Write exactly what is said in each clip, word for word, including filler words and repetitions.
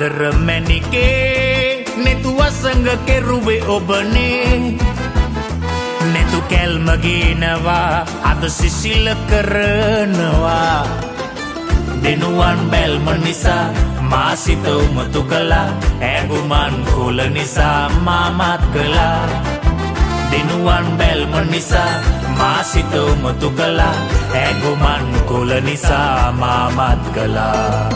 ආදර මැණිකේ නෙතුව සංග කෙරුවේ ඔබනේ නෙතු කැල්ම ගේනවා අද සිසිල කරනවා දෙනුවන් බැල්ම නිසා මා සිත උමතු කළා ඇඟුමන් කොළ නිසා මාමත් කළා දෙනුවන් බැල්ම නිසා මා සිත උමතු කළා ඇඟුමන් කොළ නිසා මාමත් කළා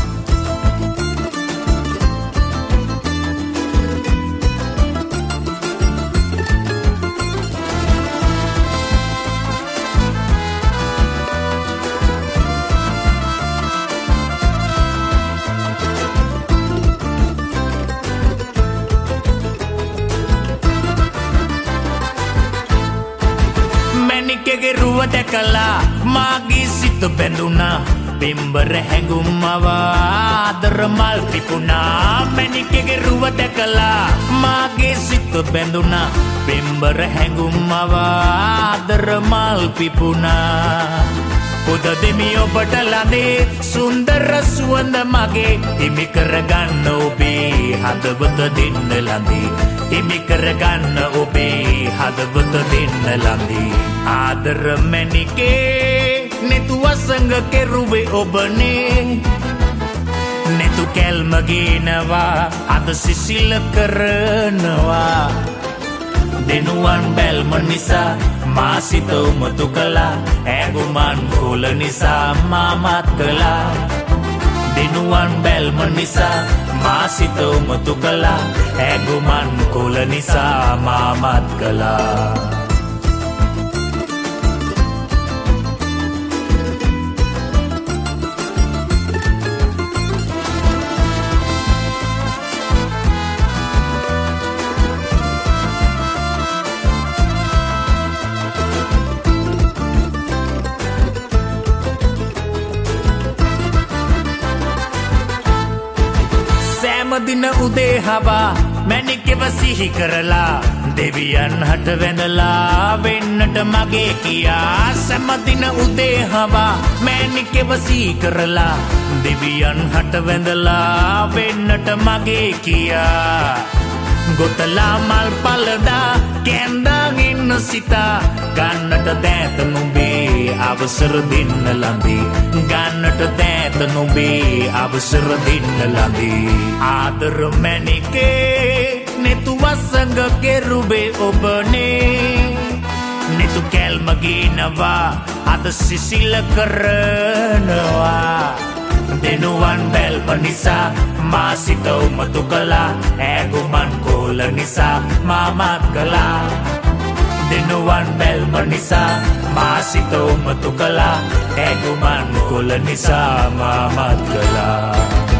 මැණිකගේ රුව දැකලා මාගේ සිත බැඳුනා බිම්බර හැඟුම්මව ආදර මල් පිපුණා මැණිකගේ රුව දැකලා මාගේ සිත බැඳුනා බිම්බර හැඟුම්මව ආදර මල් පිපුණා පුද දෙමි ඔබට ලඳේ සුන්දර සුවඳ මගේ හිමි කරගන්න ඔබේ හදවත දෙන්න ලඳේ හිමි කරගන්න ඔබේ හදවත දෙන්න ලඳේ ආදර මැණිකේ නෙතුව සංග කෙරුවේ ඔබනේ නෙතු කැල්ම ගේනවා අද සිසිල කරනවා දෙනුවන් බැල්ම නිසා මා සිත උමතු කළා ඇඟුමන් කොළ නිසා මාමත් කළා දෙනුවන් බැල්ම නිසා මා සිත උමතු කළා ඇඟුමන් කොළ නිසා මාමත් කළා දින උදේ හවා මැණිකව සිහි කරලා දෙවියන් හට වැඳලා වෙන්නට මගේ කියා සෑම දින උදේ හවා මැණිකව සිහි කරලා දෙවියන් හට වැඳලා වෙන්නට මගේ කියා ගොතලා මල් පලදා කැන්දාන් ඉන්න සිතා ගන්නට දෑත නුඹේ අවසර දෙන්න ලඳේ ගන්නට දෑත නුඹේ අවසර දෙන්න ලඳේ ආදර මැණිකේ නෙතුව සංග කෙරුවේ ඔබනේ නෙතු කැල්ම ගේනවා අද සිසිල කරනවා දෙනුවන් බැල්ම නිසා මා සිත උමතු කළා ඇඟුමන් කොළ නිසා මාමත් කළා දෙනුවන් බැල්ම නිසා මා සිත උමතු කළා ඇඟුමන් කොළ නිසා මාමත් කළා